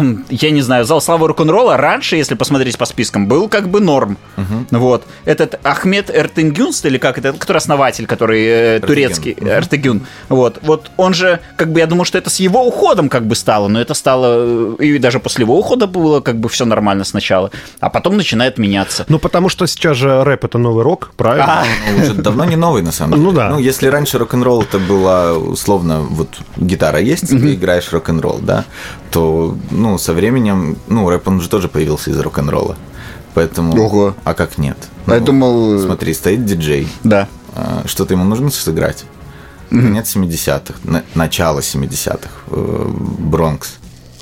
я не знаю, зал славы рок-н-ролла раньше, если посмотреть по спискам, был как бы норм. Вот. Этот Ахмед Эртегюнст, или как это, который основатель, который турецкий, Эртегюн. Вот. Вот он же, как бы, я думал, что это с его уходом как бы стало, но это стало, и даже после его ухода было как бы все нормально сначала, а потом начинает меняться. Ну, потому что сейчас же рэп — это новый рок, правильно? Ну, уже давно не новый, на самом деле. Ну, да. Ну, если раньше рок-н-ролл это была, условно, вот гитара есть, ты играешь рок-н-ролл, да, то, ну, со временем, ну, рэп, он же тоже появился из рок-н-ролла. Поэтому... Ого. А как нет? Ну, я думал... Смотри, стоит диджей. Да. Что-то ему нужно сыграть. Конец 70-х, начало 70-х, Бронкс.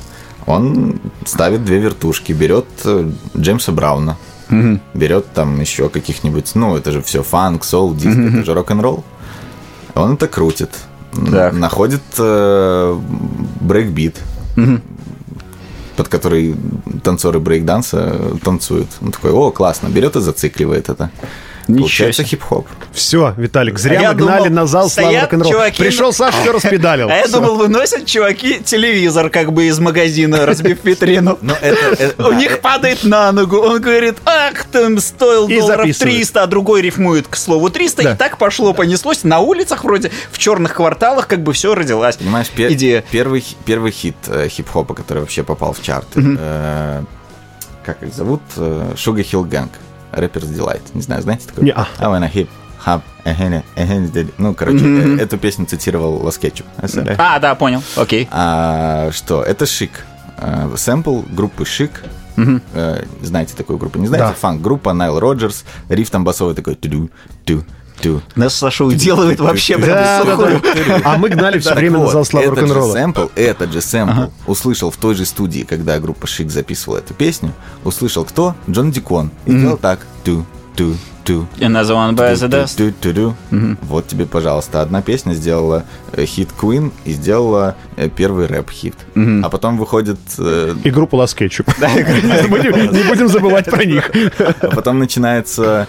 Он ставит две вертушки, берет Джеймса Брауна, берет там еще каких-нибудь, ну, это же все фанк, соул, диск, это же рок-н-ролл. Он это крутит, находит брейкбит, под который танцоры брейкданса танцуют. Он такой, о, классно, берет и зацикливает это. Получается хип-хоп. Все, Виталик, зря мы гнали на зал славы рок-н-ролла. Пришел Саша, все распедалил. А я думал, выносят чуваки телевизор как бы из магазина, разбив витрину. У них падает на ногу. Он говорит, ах, там стоил долларов 300, а другой рифмует к слову 300. И так пошло, понеслось. На улицах вроде, в черных кварталах как бы все родилась. Понимаешь, первый хит хип-хопа, который вообще попал в чарты. Как их зовут? Sugar Hill Gang. Rapper's Delight. Не знаю, знаете такое? I wanna hip hop. Ну, короче, эту песню цитировал Лас Кетчуп. А, да, понял. Окей. Что? Это Шик. Сэмпл группы Шик. Знаете такую группу? Не знаете? Да. Фанк-группа, Найл Роджерс, риф там басовый такой ту-ду-ту-ту. Нас Саша уделывает вообще прям Да. сухую. А мы гнали все Так время на вот, зал славы рок-н-ролла. этот же сэмпл услышал в той же студии, когда группа Chic записывала эту песню. Услышал кто? Джон Дикон. И делал так. Ту-ту-ту. Another one by the dust. Ту-ту-ту. Вот тебе, пожалуйста, одна песня сделала хит Queen и сделала первый рэп-хит. А потом выходит... И группа Last Ketchup. Не будем забывать про них. А потом начинается...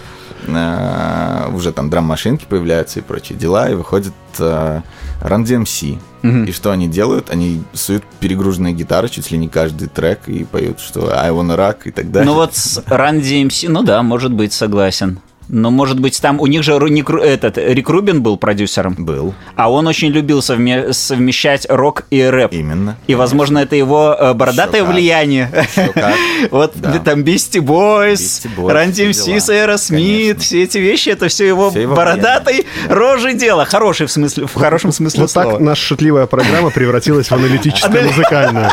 уже там драм-машинки появляются и прочие дела, и выходит Run DMC. И что они делают? Они суют перегруженные гитары чуть ли не каждый трек и поют, что I wanna rock и так далее. Ну вот с Run DMC, ну да, может быть, согласен. Но, может быть, там у них же Рик Рубин был продюсером. Был. А он очень любил совмещать рок и рэп. Именно. И, возможно, это его бородатое Ещё как. влияние. Ещё как. Вот Да. там Beastie Boys, Beastie Boys, Run все DMC, дела. Сайра Смит, Конечно. все эти вещи, это все его Всё его бородатой рожей дело. Хороший в смысле, в хорошем смысле Вот слова. так наша шутливая программа превратилась в аналитическую музыкальную.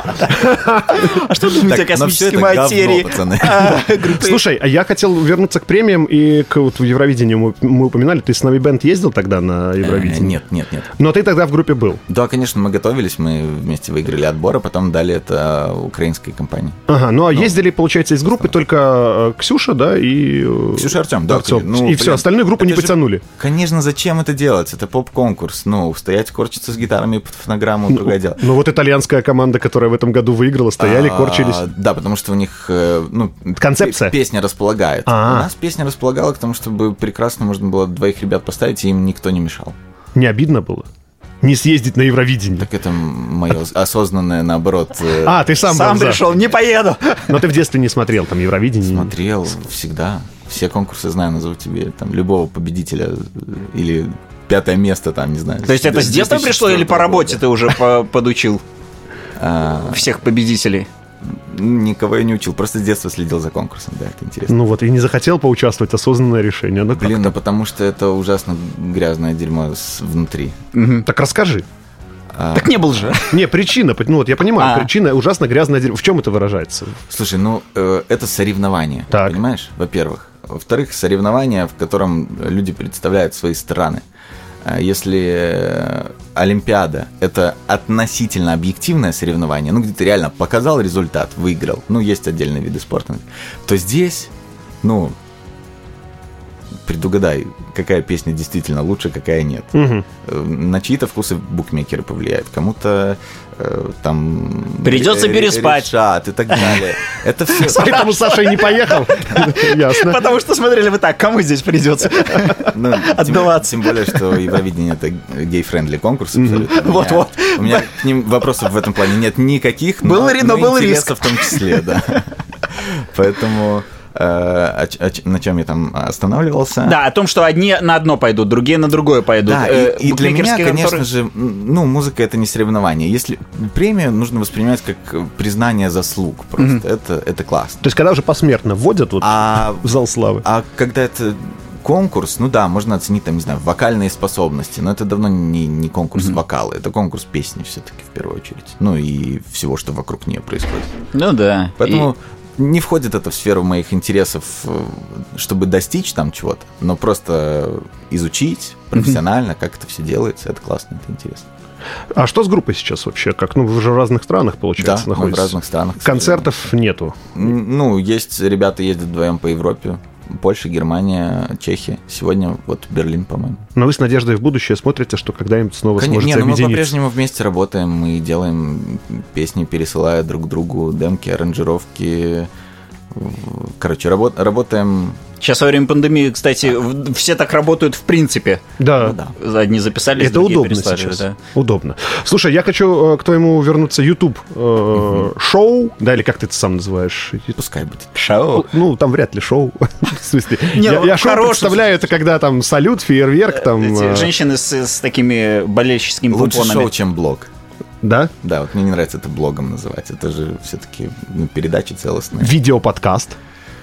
А что думаете о Так, но всё космической это говно, материи? пацаны. Группы- Слушай, а я хотел вернуться к премиям и к вот в Евровидению мы упоминали. Ты с нами бенд ездил тогда на Евровидение? Нет. Но ты тогда в группе был. Да, конечно, мы готовились, мы вместе выиграли отбор, а потом дали это украинской компании. Ага, ну а ездили, получается, из группы только Ксюша, да, и... Ксюша и Артём, да. Артём. Ну, И блин, все, остальную группу это не же- потянули. Конечно, зачем это делать? Это поп-конкурс. Ну, стоять, корчиться с гитарами под фонограмму, другое дело. Ну вот итальянская команда, которая в этом году выиграла, стояли, корчились. Да, потому что у них, Концепция. Песня располагает. А. У нас песня располагала к тому, чтобы прекрасно можно было двоих ребят поставить, и им никто не мешал. Не обидно было? Не съездить на Евровидение. Так это мое осознанное, наоборот, Ты сам Сам был за. пришел, не поеду. Но ты в детстве не смотрел там Евровидение. смотрел всегда. Все конкурсы знаю, назову тебе там любого победителя или 5 место там, не знаю. То есть это с детства пришло или по работе ты уже подучил всех победителей? Никого я не учил, просто с детства следил за конкурсом, да, это интересно. Ну вот, и не захотел поучаствовать, осознанное решение. Ну, Блин, да потому что это ужасно грязное дерьмо внутри. Так расскажи. Так не был же. Не, причина, ну вот я понимаю, причина ужасно грязная дерьмо. В чем это выражается? Слушай, это соревнование, Так. понимаешь, во-первых. Во-вторых, соревнование, в котором люди представляют свои страны. Если Олимпиада – это относительно объективное соревнование, где ты реально показал результат, выиграл, есть отдельные виды спорта, то здесь, предугадай, какая песня действительно лучше, какая нет. На чьи-то вкусы букмекеры повлияют, кому-то там... Придется переспать. Решат и так далее. Это все... Поэтому Саша и не поехал. Ясно. Потому что смотрели вы так, кому здесь придется отбиваться. Тем более, что Евровидение — это гей-френдли конкурс. абсолютно. Вот-вот. У меня к ним вопросов в этом плане нет никаких, Был но интересов интересов в том числе, да. Поэтому... на чем я там останавливался? Да, о том, что одни на одно пойдут, другие на другое пойдут. Да, и для меня, Букмекерские конечно конторы- же, музыка — это не соревнование. Если премию нужно воспринимать как признание заслуг, просто это классно. То есть, когда уже посмертно вводят вот А в зал славы. когда это конкурс, можно оценить, там, не знаю, вокальные способности, но это давно не конкурс вокала, это конкурс песни все-таки в первую очередь. И всего, что вокруг нее происходит. Ну да. Поэтому не входит это в сферу моих интересов, чтобы достичь там чего-то, но просто изучить профессионально, как это все делается, это классно, это интересно. А что с группой сейчас вообще? Как? Вы же в разных странах, Да, получается, мы в находитесь. разных странах. Концертов нету. Есть ребята ездят вдвоем по Европе. Польша, Германия, Чехия. Сегодня вот Берлин, по-моему. Но вы с надеждой в будущее смотрите, что когда-нибудь снова сможете мы объединиться. по-прежнему вместе работаем, мы делаем песни, пересылая друг другу демки, аранжировки. Короче, работаем... Сейчас во время пандемии, кстати, все так работают в принципе. Да. Одни записались, Это другие удобно переслали, сейчас. да. Удобно. Слушай, я хочу к твоему вернуться. YouTube шоу, да, или как ты это сам называешь? Пускай будет. Шоу. Ну, там вряд ли шоу. В смысле, Не, я шоу хороший. представляю, это когда там салют, фейерверк, там... Эти женщины с такими болельщическими Лучше купонами. шоу, чем блог. Да? Да, вот мне не нравится это блогом называть. Это же все-таки передача целостная. Видеоподкаст.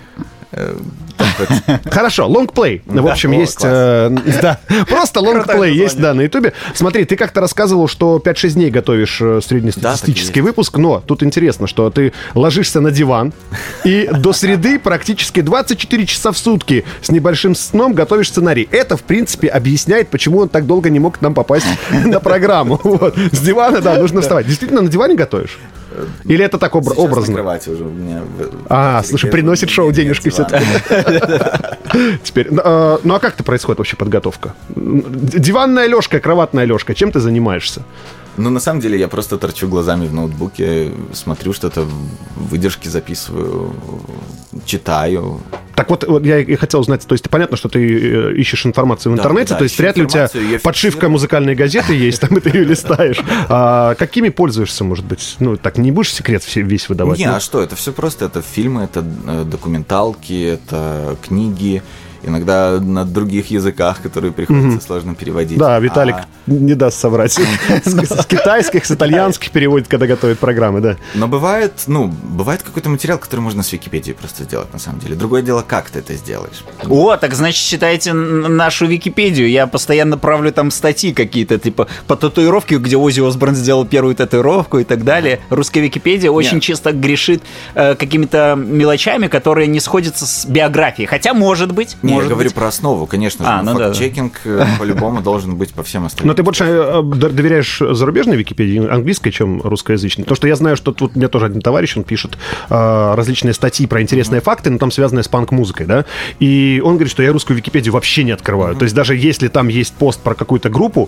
Хорошо, лонгплей. В общем, есть... Просто лонгплей есть, да, на Ютубе. Смотри, ты как-то рассказывал, что 5-6 дней готовишь среднестатистический выпуск, но тут интересно, что ты ложишься на диван и до среды практически 24 часа в сутки с небольшим сном готовишь сценарий. Это, в принципе, объясняет, почему он так долго не мог к нам попасть на программу. С дивана, да, нужно вставать. Действительно, на диване готовишь? Или это так образно? На кровати уже у меня. Слушай, приносит шоу денежки все-таки. Теперь, ну а как это происходит вообще подготовка? Диванная лёжка, кроватная лёжка. Чем ты занимаешься? Ну, на самом деле, я просто торчу глазами в ноутбуке, смотрю что-то, выдержки записываю, читаю. Так вот, я и хотел узнать, то есть понятно, что ты ищешь информацию в интернете, то есть вряд ли у тебя подшивка музыкальной газеты есть, там и ты ее листаешь. Какими пользуешься, может быть? Ну, так, не будешь секрет весь выдавать? Не, а что, это все просто, это фильмы, это документалки, это книги, иногда на других языках, которые приходится сложно переводить. Да, Виталик не даст соврать. С китайских, с итальянских переводит, когда готовит программы, да. Но бывает какой-то материал, который можно с Википедии просто сделать, на самом деле. Другое дело, как ты это сделаешь. О, так значит, читайте нашу Википедию. Я постоянно правлю там статьи какие-то, типа по татуировке, где Оззи Осборн сделал первую татуировку и так далее. Русская Википедия очень часто грешит какими-то мелочами, которые не сходятся с биографией. Хотя, может быть... Я говорю про основу, конечно же. Факт-чекинг по-любому должен быть по всем остальным. Но ты больше доверяешь зарубежной Википедии, английской, чем русскоязычной? Потому что я знаю, что тут у меня тоже один товарищ, он пишет различные статьи про интересные факты, но там связанные с панк-музыкой, да? И он говорит, что я русскую Википедию вообще не открываю. То есть даже если там есть пост про какую-то группу,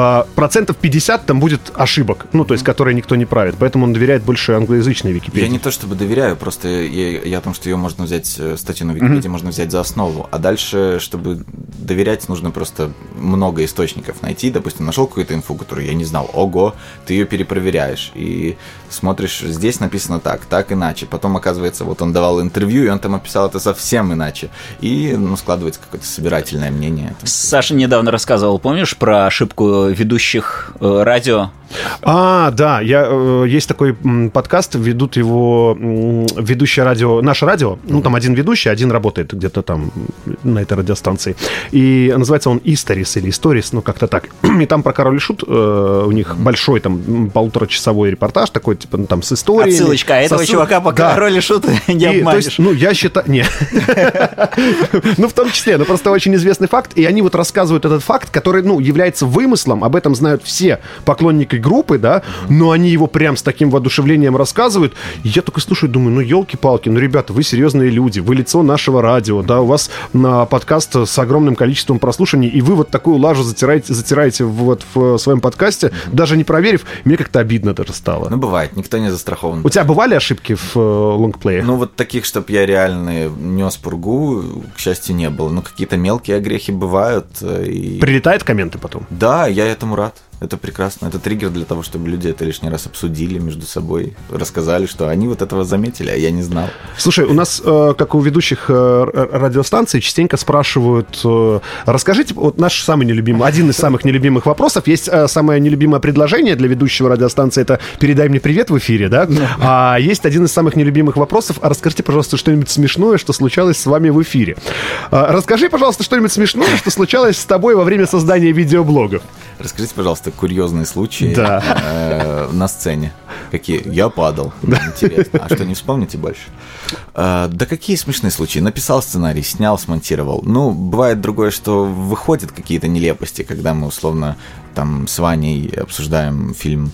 50% там будет ошибок, ну, то есть, которые никто не правит. Поэтому он доверяет больше англоязычной Википедии. Я не то чтобы доверяю, просто я о том, что ее можно взять, статью на Википедии можно взять за основу, а дальше, чтобы доверять, нужно просто много источников найти. Допустим, нашел какую-то инфу, которую я не знал. Ого, ты ее перепроверяешь и смотришь, здесь написано так иначе. Потом, оказывается, вот он давал интервью, и он там описал это совсем иначе. И, складывается какое-то собирательное мнение. Саша недавно рассказывал, помнишь, про ошибку ведущих радио? Да, есть такой подкаст, ведут его ведущее радио, наше радио, ну, там один ведущий, один работает где-то там на этой радиостанции, и называется он Историс или Историс, ну, как-то так, и там про Король и Шут у них большой там 1,5-часовой репортаж такой, типа, ну, там с историей. Отсылочка, этого чувака по Король и Шут не обманешь. Ну, я считаю, не, ну, в том числе, но просто очень известный факт, и они вот рассказывают этот факт, который, ну, является вымыслом, об этом знают все поклонники группы, да, но они его прям с таким воодушевлением рассказывают. И я только слушаю, думаю, ну, елки-палки, ну, ребята, вы серьезные люди, вы лицо нашего радио, да, у вас на подкаст с огромным количеством прослушаний, и вы вот такую лажу затираете вот в своем подкасте, даже не проверив, мне как-то обидно даже стало. Ну, бывает, никто не застрахован. У тебя бывали ошибки в лонгплее? Ну, вот таких, чтобы я реально нес пургу, к счастью, не было. Ну, какие-то мелкие огрехи бывают. И... Прилетают комменты потом? Да, я этому рад. Это прекрасно. Это триггер для того, чтобы люди это лишний раз обсудили между собой, рассказали, что они вот этого заметили, а я не знал. Слушай, у нас, как у ведущих радиостанций, частенько спрашивают, расскажите, вот наш самый нелюбимый, один из самых нелюбимых вопросов, есть самое нелюбимое предложение для ведущего радиостанции, это «передай мне привет» в эфире, да? А есть один из самых нелюбимых вопросов, расскажите, пожалуйста, что-нибудь смешное, что случалось с вами в эфире. Расскажи, пожалуйста, что-нибудь смешное, что случалось с тобой во время создания видеоблогов. Расскажите, пожалуйста, курьезные случаи на сцене. Какие? Я падал. Интересно. А что, не вспомните больше? Да какие смешные случаи? Написал сценарий, снял, смонтировал. Ну, бывает другое, что выходят какие-то нелепости, когда мы, условно, там с Ваней обсуждаем фильм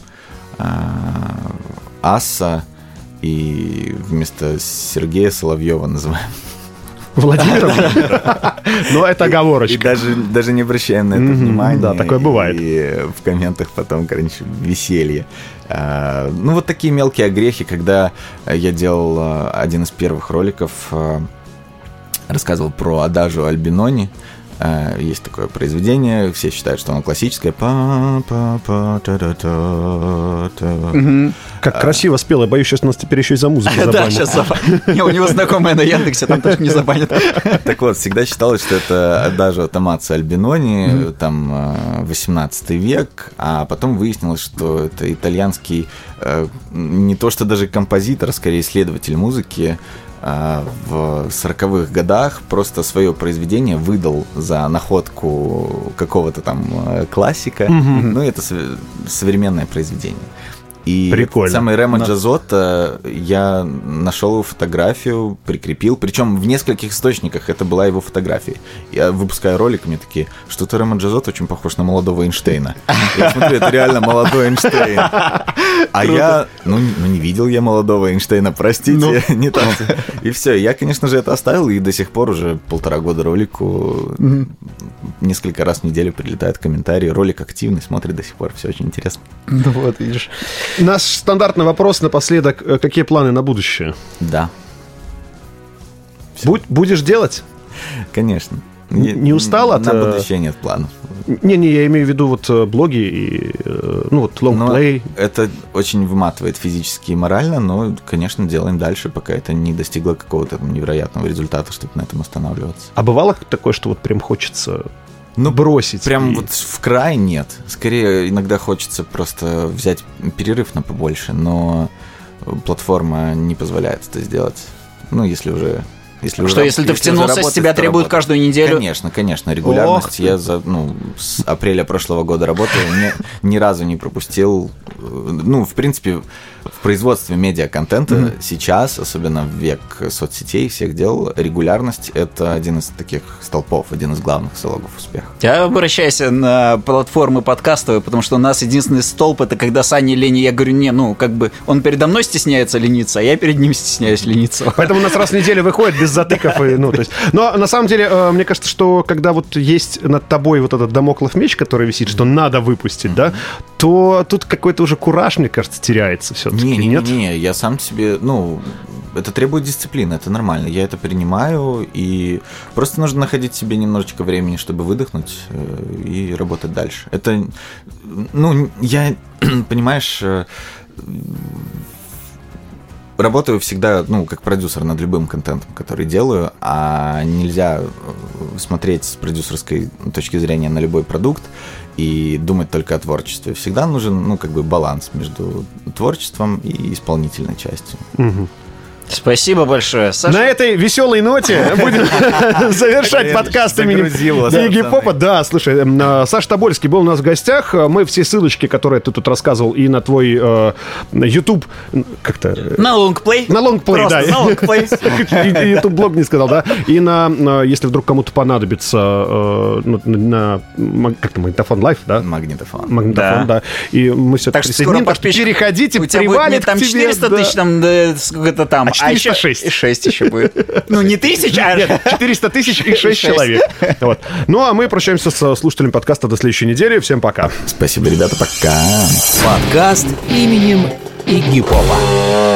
«Асса», и вместо Сергея Соловьева называем Владимиром? Ну, это оговорочка. И даже не обращаем на это внимания. Да, такое бывает. И в комментах потом, короче, веселье. Ну, вот такие мелкие огрехи, когда я делал один из первых роликов, рассказывал про адажио Альбинони. Есть такое произведение, все считают, что оно классическое. Как красиво спел, я боюсь, сейчас нас теперь еще и за музыку забанят. Да, сейчас забанят. У него знакомая на Яндексе, там тоже не забанят. Так вот, всегда считалось, что это адажио Томмазо Альбинони, там 18 век, а потом выяснилось, что это итальянский, не то что даже композитор, а скорее исследователь музыки, в 40-х годах просто свое произведение выдал за находку какого-то там классика. Ну, это современное произведение. И прикольно. Самый Ремо Джазотто, я нашел его фотографию, прикрепил, причем в нескольких источниках это была его фотография. Я выпускаю ролик, мне такие, что-то Ремо Джазотто очень похож на молодого Эйнштейна. Я смотрю, это реально молодой Эйнштейн. А я, не видел я молодого Эйнштейна, простите, не так. И все, я, конечно же, это оставил, и до сих пор уже 1,5 года ролику, несколько раз в неделю прилетают комментарии, ролик активный, смотрит до сих пор, все очень интересно. Ну вот, видишь. Наш стандартный вопрос напоследок. Какие планы на будущее? Да. Будешь делать? Конечно. Не устал от... На будущее нет планов. Не, я имею в виду вот блоги и лонгплей. Это очень выматывает физически и морально, но, конечно, делаем дальше, пока это не достигло какого-то невероятного результата, чтобы на этом останавливаться. А бывало такое, что вот прям хочется бросить? Прям вот в край нет. Скорее, иногда хочется просто взять перерыв на побольше, но платформа не позволяет это сделать. Ну, если ты втянулся, с тебя требуют каждую неделю? Конечно, регулярность. Я с апреля прошлого года работаю, ни разу не пропустил. В принципе, в производстве медиаконтента сейчас, особенно в век соцсетей, всех дел, регулярность — это один из таких столпов, один из главных залогов успеха. Я обращаюсь на платформы подкастовые, потому что у нас единственный столб — это когда Саня лень, я говорю, он передо мной стесняется лениться, а я перед ним стесняюсь лениться. Поэтому у нас раз в неделю выходит без затыков. Но на самом деле, мне кажется, что когда вот есть над тобой вот этот дамоклов меч, который висит, что надо выпустить, да, то тут какой-то уже кураж, мне кажется, теряется все-таки. Не, я сам себе, это требует дисциплины, это нормально, я это принимаю, и просто нужно находить себе немножечко времени, чтобы выдохнуть и работать дальше. Это, я, понимаешь, работаю всегда, как продюсер над любым контентом, который делаю, а нельзя смотреть с продюсерской точки зрения на любой продукт и думать только о творчестве. Всегда нужен, баланс между творчеством и исполнительной частью. Спасибо большое, Саша. На этой веселой ноте будем завершать подкаст имени Игги Попа. Да, слушай, Саша Тобольский был у нас в гостях. Мы все ссылочки, которые ты тут рассказывал, и на твой YouTube... Как-то... На лонгплей. На лонгплей, да. На лонгплей. YouTube-блог не сказал, да. И если вдруг кому-то понадобится на Магнитофон Лайв, да? Магнитофон, да. И мы все присоединим. Так что переходите, привалит к тебе. Там 400 тысяч, там сколько-то там. 406. 6 еще будет. Не 1000, а... Нет, 400 тысяч и 6 человек. Вот. Ну, а мы прощаемся с слушателями подкаста до следующей недели. Всем пока. Спасибо, ребята, пока. Подкаст именем Игги Попа.